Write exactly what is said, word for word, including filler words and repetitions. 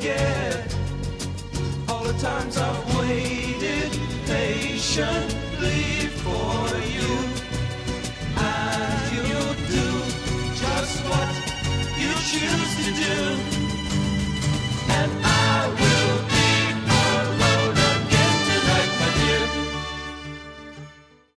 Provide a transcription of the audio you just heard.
forget all the times I've waited patiently for